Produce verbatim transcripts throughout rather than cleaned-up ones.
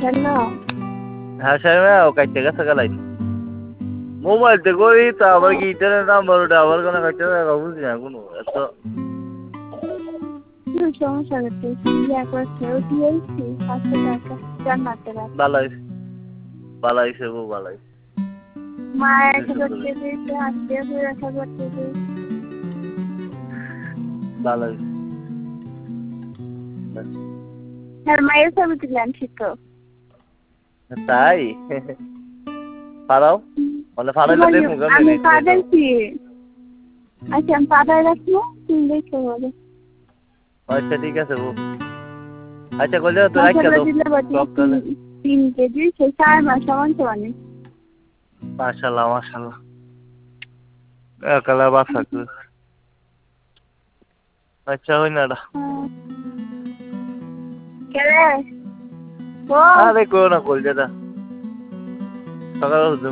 hello হ্যাঁ সাহেব ও কাটতে গেছে গেলাই মোবাইল তে করি তা আবার কি ইন্টারনেট নাম্বার ওটা আবার কোনো কাটতে গেছে বুঝি না কোনো এত সমস্যা হচ্ছে একবার খেয়েও দিয়েছি পাঁচশো টাকা চার মারতে পারে বালাই বালাই সে বউ বালাই মা এক হাজার দিয়েছে আত্মীয় এক হাজার দিয়েছে বালাই হ্যাঁ মায়ের ছবি তুললাম শিখো তাই পারাও বলে ফাড়াইলে দেখুন আমি পাঠাইছি আচ্ছা আমি পাঠাই রাখবো তুমি দেখতে পাবে আচ্ছা ঠিক আছে বউ আচ্ছা কইলে তো রাখা দাও তিন কেজি সে চার মাস সমান সমান মাশাআল্লাহ মাশাআল্লাহ কালা বাসা আচ্ছা হই না কেরে ও আরে কো না কল যেটা সকাল হুজুম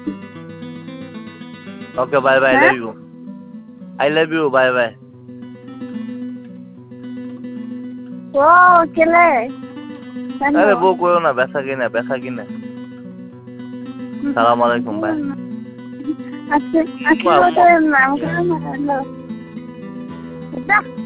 okay bye bye love you I love you bye bye ও কেলে আরে বউ কইও না বেসা কিনা বেসা কিনা সালাম আলাইকুম বাই আচ্ছা আচ্ছা তো নাম কেন হ্যালো